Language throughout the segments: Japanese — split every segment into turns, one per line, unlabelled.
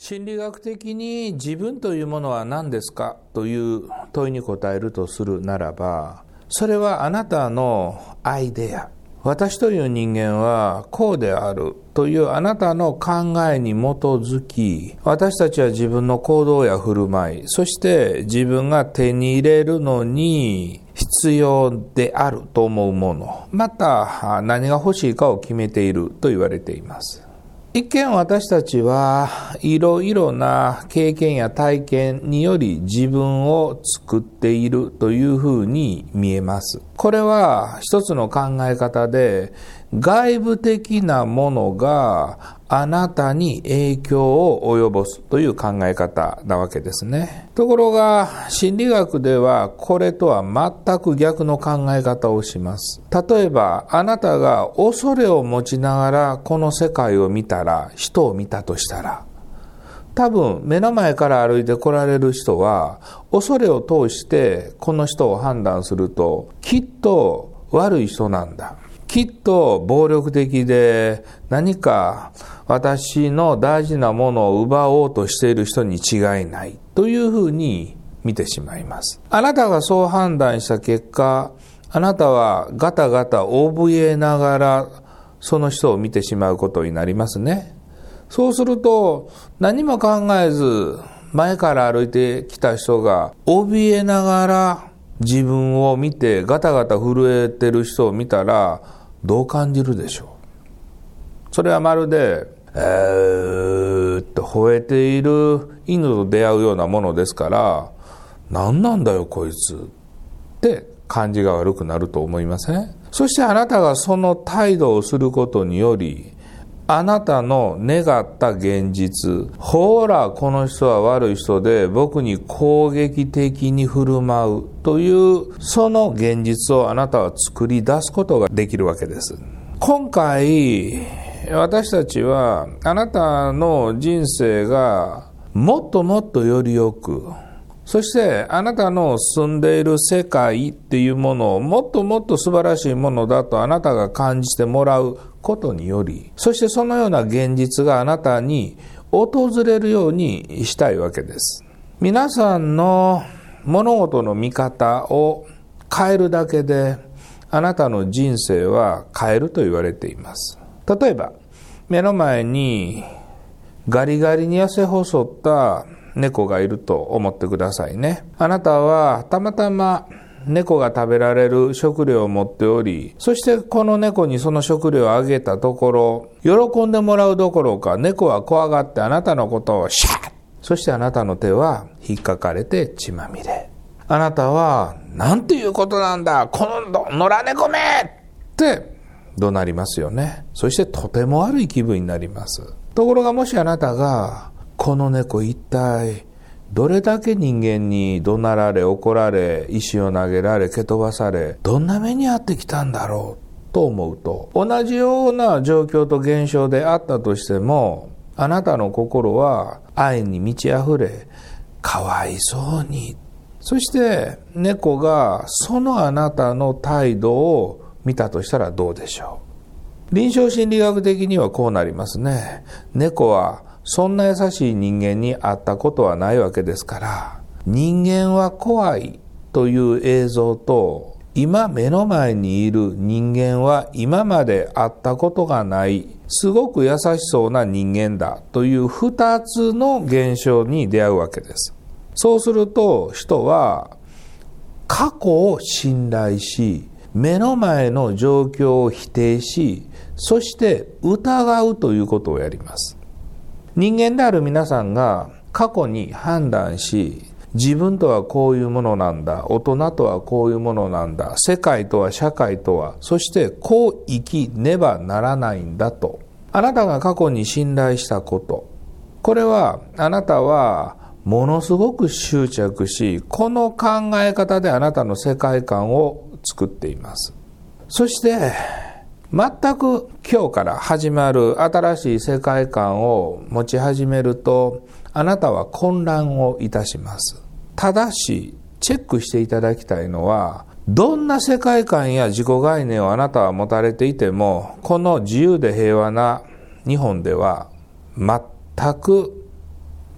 心理学的に自分というものは何ですかという問いに答えるとするならば、それはあなたのアイデア、私という人間はこうであるというあなたの考えに基づき、私たちは自分の行動や振る舞い、そして自分が手に入れるのに必要であると思うもの、また何が欲しいかを決めていると言われています。一見私たちはいろいろな経験や体験により自分を作っているというふうに見えます。これは一つの考え方で、外部的なものがあなたに影響を及ぼすという考え方なわけですね。ところが心理学ではこれとは全く逆の考え方をします。例えばあなたが恐れを持ちながらこの世界を見たら、人を見たとしたら、多分目の前から歩いて来られる人は恐れを通してこの人を判断すると、きっと悪い人なんだ、きっと暴力的で何か私の大事なものを奪おうとしている人に違いないというふうに見てしまいます。あなたがそう判断した結果、あなたはガタガタ怯えながらその人を見てしまうことになりますね。そうすると何も考えず前から歩いてきた人が怯えながら自分を見てガタガタ震えてる人を見たらどう感じるでしょう。それはまるでと吠えている犬と出会うようなものですから、何なんだよこいつって感じが悪くなると思いません？そしてあなたがその態度をすることにより、あなたの願った現実、ほらこの人は悪い人で僕に攻撃的に振る舞うというその現実をあなたは作り出すことができるわけです。今回私たちはあなたの人生がもっともっとよりよく、そしてあなたの住んでいる世界っていうものをもっともっと素晴らしいものだとあなたが感じてもらうことにより、そしてそのような現実があなたに訪れるようにしたいわけです。皆さんの物事の見方を変えるだけであなたの人生は変えると言われています。例えば目の前にガリガリに痩せ細った猫がいると思ってくださいね。あなたはたまたま猫が食べられる食料を持っており、そしてこの猫にその食料をあげたところ、喜んでもらうどころか猫は怖がってあなたのことをシャッ、そしてあなたの手は引っかかれて血まみれ。あなたはなんていうことなんだ、この野良猫めって怒鳴りますよね。そしてとても悪い気分になります。ところがもしあなたがこの猫一体どれだけ人間に怒鳴られ怒られ石を投げられ蹴飛ばされどんな目に遭ってきたんだろうと思うと、同じような状況と現象であったとしてもあなたの心は愛に満ち溢れ、かわいそうに、そして猫がそのあなたの態度を見たとしたらどうでしょう。臨床心理学的にはこうなりますね。猫はそんな優しい人間に会ったことはないわけですから、人間は怖いという映像と今目の前にいる人間は今まで会ったことがないすごく優しそうな人間だという2つの現象に出会うわけです。そうすると人は過去を信頼し、目の前の状況を否定し、そして疑うということをやります。人間である皆さんが過去に判断し、自分とはこういうものなんだ、大人とはこういうものなんだ、世界とは社会とは、そしてこう生きねばならないんだと、あなたが過去に信頼したこと、これはあなたはものすごく執着し、この考え方であなたの世界観を作っています。そして全く今日から始まる新しい世界観を持ち始めると、あなたは混乱をいたします。ただしチェックしていただきたいのは、どんな世界観や自己概念をあなたは持たれていても、この自由で平和な日本では全く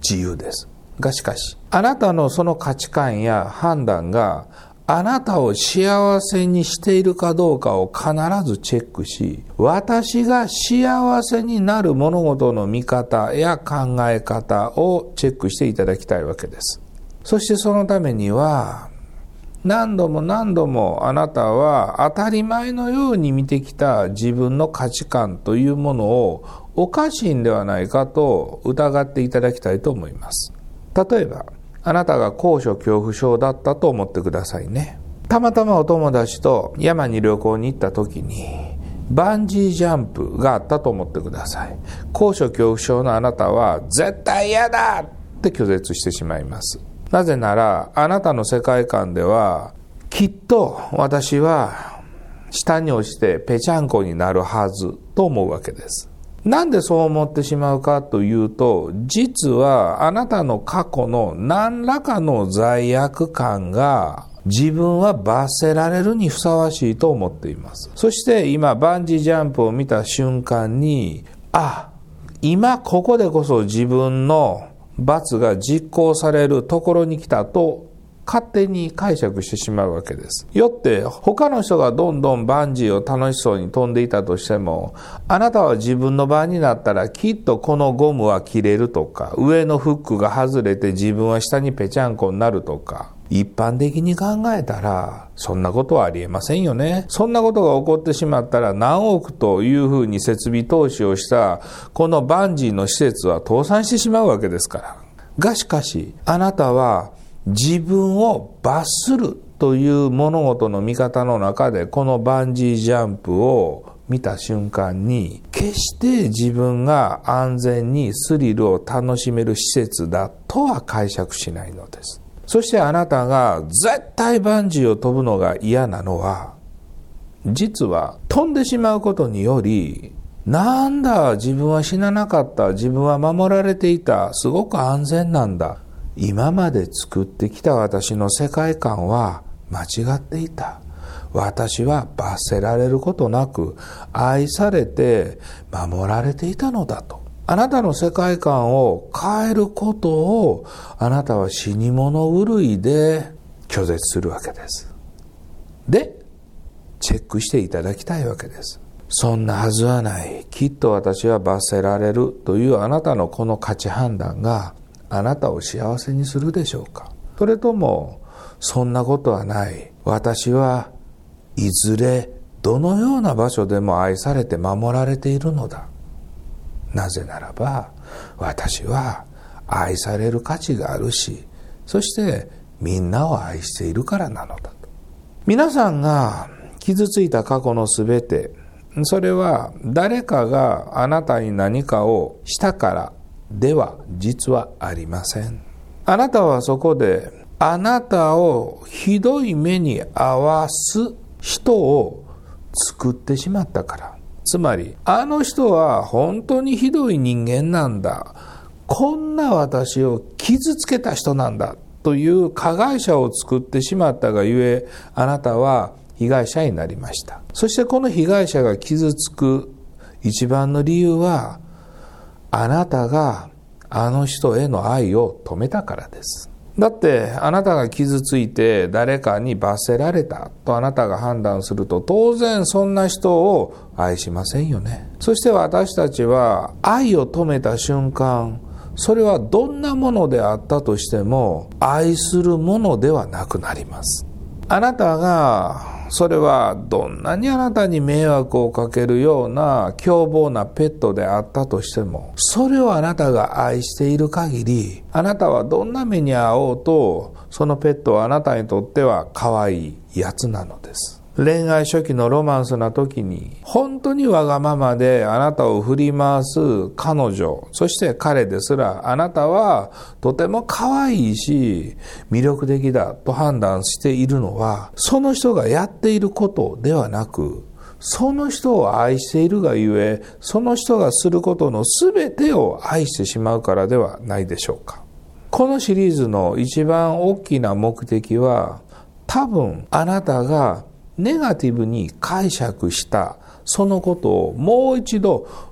自由です。がしかし、あなたのその価値観や判断があなたを幸せにしているかどうかを必ずチェックし、私が幸せになる物事の見方や考え方をチェックしていただきたいわけです。そしてそのためには、何度も何度もあなたは当たり前のように見てきた自分の価値観というものをおかしいんではないかと疑っていただきたいと思います。例えば、あなたが高所恐怖症だったと思ってくださいね。たまたまお友達と山に旅行に行った時にバンジージャンプがあったと思ってください。高所恐怖症のあなたは絶対嫌だって拒絶してしまいます。なぜならあなたの世界観ではきっと私は下に落ちてぺちゃんこになるはずと思うわけです。なんでそう思ってしまうかというと、実はあなたの過去の何らかの罪悪感が自分は罰せられるにふさわしいと思っています。そして今バンジージャンプを見た瞬間に、今ここでこそ自分の罰が実行されるところに来たと勝手に解釈してしまうわけです。よって他の人がどんどんバンジーを楽しそうに飛んでいたとしても、あなたは自分の番になったらきっとこのゴムは切れるとか、上のフックが外れて自分は下にぺちゃんこになるとか、一般的に考えたらそんなことはありえませんよね。そんなことが起こってしまったら何億というふうに設備投資をしたこのバンジーの施設は倒産してしまうわけですから。がしかしあなたは自分を罰するという物事の見方の中でこのバンジージャンプを見た瞬間に、決して自分が安全にスリルを楽しめる施設だとは解釈しないのです。そしてあなたが絶対バンジーを飛ぶのが嫌なのは、実は飛んでしまうことにより、なんだ自分は死ななかった、自分は守られていた、すごく安全なんだ、今まで作ってきた私の世界観は間違っていた。私は罰せられることなく愛されて守られていたのだと。あなたの世界観を変えることをあなたは死に物狂いで拒絶するわけです。で、チェックしていただきたいわけです。そんなはずはない。きっと私は罰せられるというあなたのこの価値判断があなたを幸せにするでしょうか。それともそんなことはない。私はいずれどのような場所でも愛されて守られているのだ。なぜならば私は愛される価値があるし、そしてみんなを愛しているからなのだと。皆さんが傷ついた過去のすべて、それは誰かがあなたに何かをしたからでは実はありません。あなたはそこであなたをひどい目に遭わす人を作ってしまったから。つまりあの人は本当にひどい人間なんだ、こんな私を傷つけた人なんだという加害者を作ってしまったがゆえ、あなたは被害者になりました。そしてこの被害者が傷つく一番の理由は、あなたがあの人への愛を止めたからです。だってあなたが傷ついて誰かに罰せられたとあなたが判断すると、当然そんな人を愛しませんよね。そして私たちは愛を止めた瞬間、それはどんなものであったとしても愛するものではなくなります。あなたがそれはどんなにあなたに迷惑をかけるような凶暴なペットであったとしても、それをあなたが愛している限り、あなたはどんな目に遭おうとそのペットはあなたにとっては可愛いやつなのです。恋愛初期のロマンスな時に本当にわがままであなたを振り回す彼女、そして彼ですらあなたはとても可愛いし魅力的だと判断しているのは、その人がやっていることではなく、その人を愛しているがゆえ、その人がすることの全てを愛してしまうからではないでしょうか。このシリーズの一番大きな目的は、多分あなたがネガティブに解釈したそのことをもう一度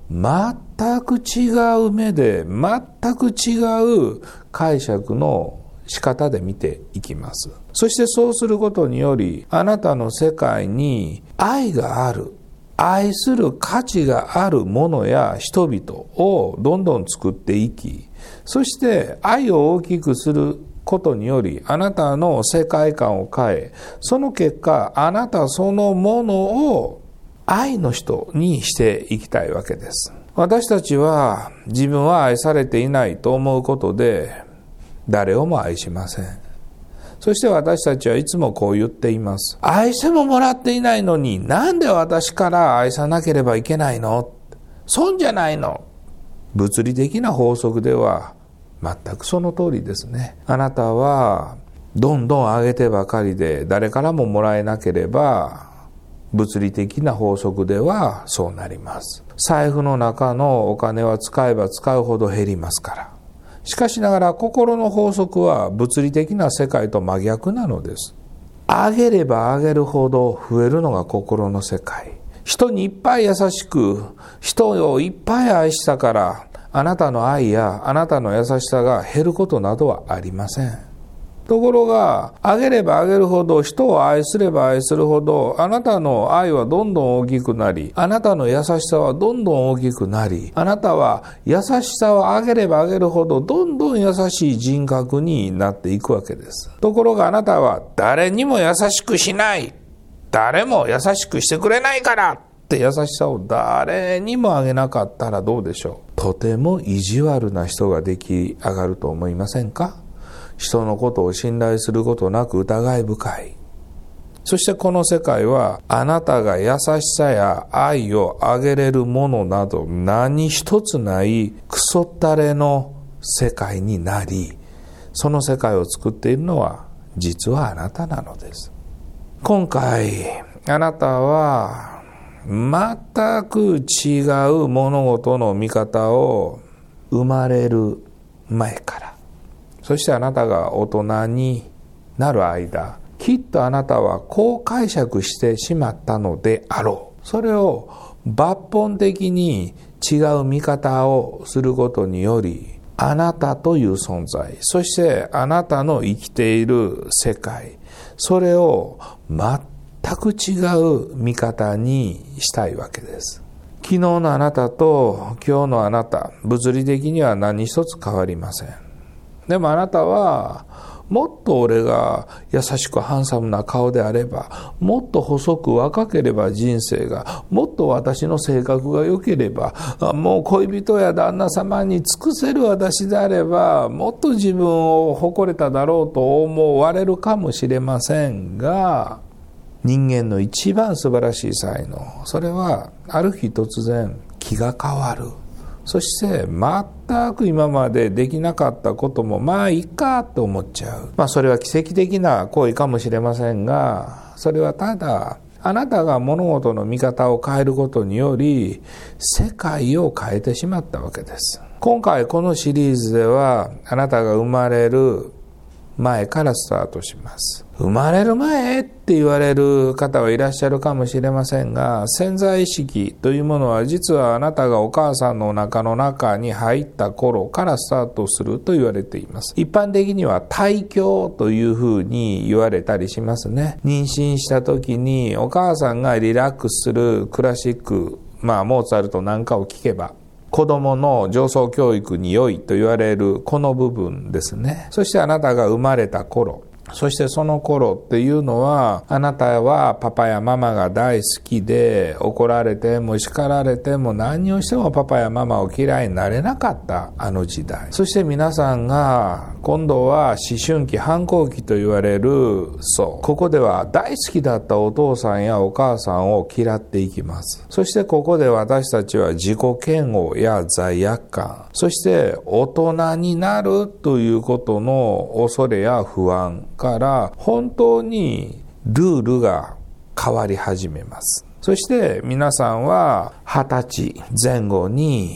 全く違う目で、全く違う解釈の仕方で見ていきます。そしてそうすることにより、あなたの世界に愛がある、愛する価値があるものや人々をどんどん作っていき、そして愛を大きくすることにより、あなたの世界観を変え、その結果、あなたそのものを愛の人にしていきたいわけです。私たちは自分は愛されていないと思うことで、誰をも愛しません。そして私たちはいつもこう言っています。愛してももらっていないのに、なんで私から愛さなければいけないの？損じゃないの？物理的な法則では全くその通りですね。あなたはどんどんあげてばかりで誰からももらえなければ、物理的な法則ではそうなります。財布の中のお金は使えば使うほど減りますから。しかしながら心の法則は物理的な世界と真逆なのです。あげればあげるほど増えるのが心の世界。人にいっぱい優しく、人をいっぱい愛したから、あなたの愛やあなたの優しさが減ることなどはありません。ところが、あげればあげるほど、人を愛すれば愛するほど、あなたの愛はどんどん大きくなり、あなたの優しさはどんどん大きくなり、あなたは優しさをあげればあげるほど、どんどん優しい人格になっていくわけです。ところがあなたは誰にも優しくしない。誰も優しくしてくれないからって優しさを誰にもあげなかったらどうでしょう。とても意地悪な人が出来上がると思いませんか？人のことを信頼することなく疑い深い。そしてこの世界はあなたが優しさや愛をあげれるものなど何一つないクソったれの世界になり、その世界を作っているのは実はあなたなのです。今回あなたは全く違う物事の見方を生まれる前から、そしてあなたが大人になる間、きっとあなたはこう解釈してしまったのであろう。それを抜本的に違う見方をすることにより、あなたという存在、そしてあなたの生きている世界、それを全く違う見方にしたいわけです。昨日のあなたと今日のあなた、物理的には何一つ変わりません。でもあなたはもっと俺が優しくハンサムな顔であれば、もっと細く若ければ人生が、もっと私の性格が良ければ、もう恋人や旦那様に尽くせる私であれば、もっと自分を誇れただろうと思われるかもしれませんが、人間の一番素晴らしい才能、それはある日突然気が変わる。そして全く今までできなかったこともまあいいかと思っちゃう。それは奇跡的な行為かもしれませんが、それはただあなたが物事の見方を変えることにより世界を変えてしまったわけです。今回このシリーズではあなたが生まれる前からスタートします。生まれる前って言われる方はいらっしゃるかもしれませんが、潜在意識というものは実はあなたがお母さんのお腹の中に入った頃からスタートすると言われています。一般的には胎教というふうに言われたりしますね。妊娠した時にお母さんがリラックスするクラシック、モーツァルトなんかを聴けば子供の上層教育に良いと言われるこの部分ですね。そしてあなたが生まれた頃、そしてその頃っていうのは、あなたはパパやママが大好きで、怒られても叱られても何をしてもパパやママを嫌いになれなかったあの時代。そして皆さんが今度は思春期、反抗期と言われるここでは大好きだったお父さんやお母さんを嫌っていきます。そしてここで私たちは自己嫌悪や罪悪感、そして大人になるということの恐れや不安から本当にルールが変わり始めます。そして皆さんは20歳前後に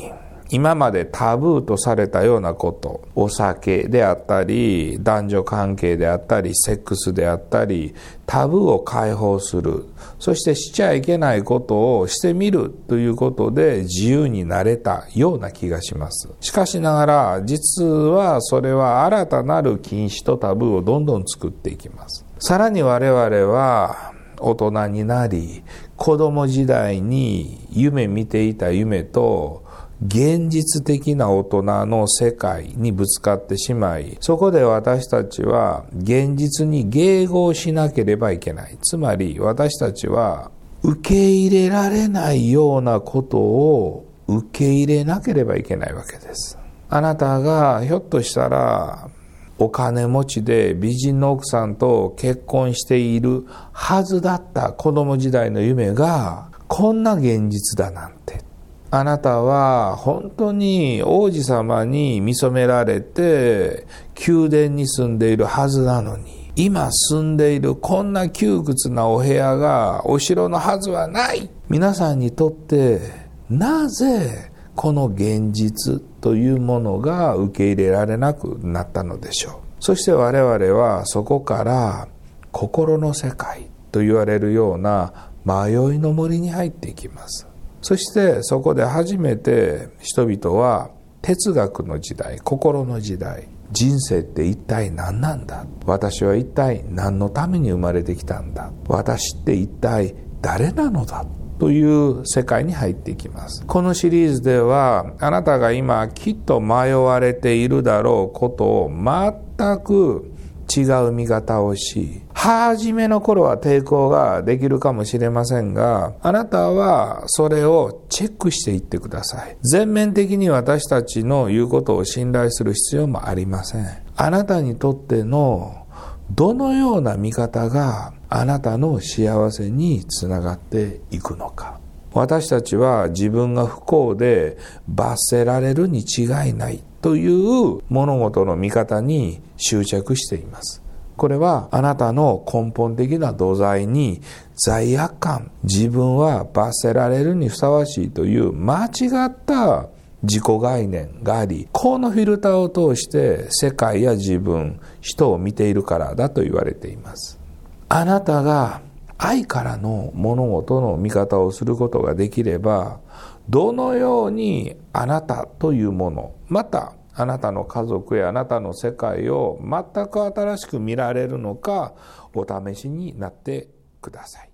今までタブーとされたようなこと、お酒であったり、男女関係であったり、セックスであったり、タブーを解放する。そしてしちゃいけないことをしてみるということで自由になれたような気がします。しかしながら、実はそれは新たなる禁止とタブーをどんどん作っていきます。さらに我々は大人になり、子供時代に夢見ていた夢と現実的な大人の世界にぶつかってしまい、そこで私たちは現実に迎合しなければいけない。つまり私たちは受け入れられないようなことを受け入れなければいけないわけです。あなたがひょっとしたらお金持ちで美人の奥さんと結婚しているはずだった子供時代の夢がこんな現実だなんて。あなたは本当に王子様に見初められて宮殿に住んでいるはずなのに、今住んでいるこんな窮屈なお部屋がお城のはずはない。皆さんにとってなぜこの現実というものが受け入れられなくなったのでしょう。そして我々はそこから心の世界と言われるような迷いの森に入っていきます。そしてそこで初めて人々は哲学の時代、心の時代、人生って一体何なんだ、私は一体何のために生まれてきたんだ、私って一体誰なのだという世界に入っていきます。このシリーズではあなたが今きっと迷われているだろうことを全く違う見方をし、初めの頃は抵抗ができるかもしれませんが、あなたはそれをチェックしていってください。全面的に私たちの言うことを信頼する必要もありません。あなたにとってのどのような見方があなたの幸せにつながっていくのか。私たちは自分が不幸で罰せられるに違いないという物事の見方に執着しています。これはあなたの根本的な土台に罪悪感、自分は罰せられるにふさわしいという間違った自己概念があり、このフィルターを通して世界や自分、人を見ているからだと言われています。あなたが愛からの物事の見方をすることができれば、どのようにあなたというもの、またあなたの家族やあなたの世界を全く新しく見られるのか、お試しになってください。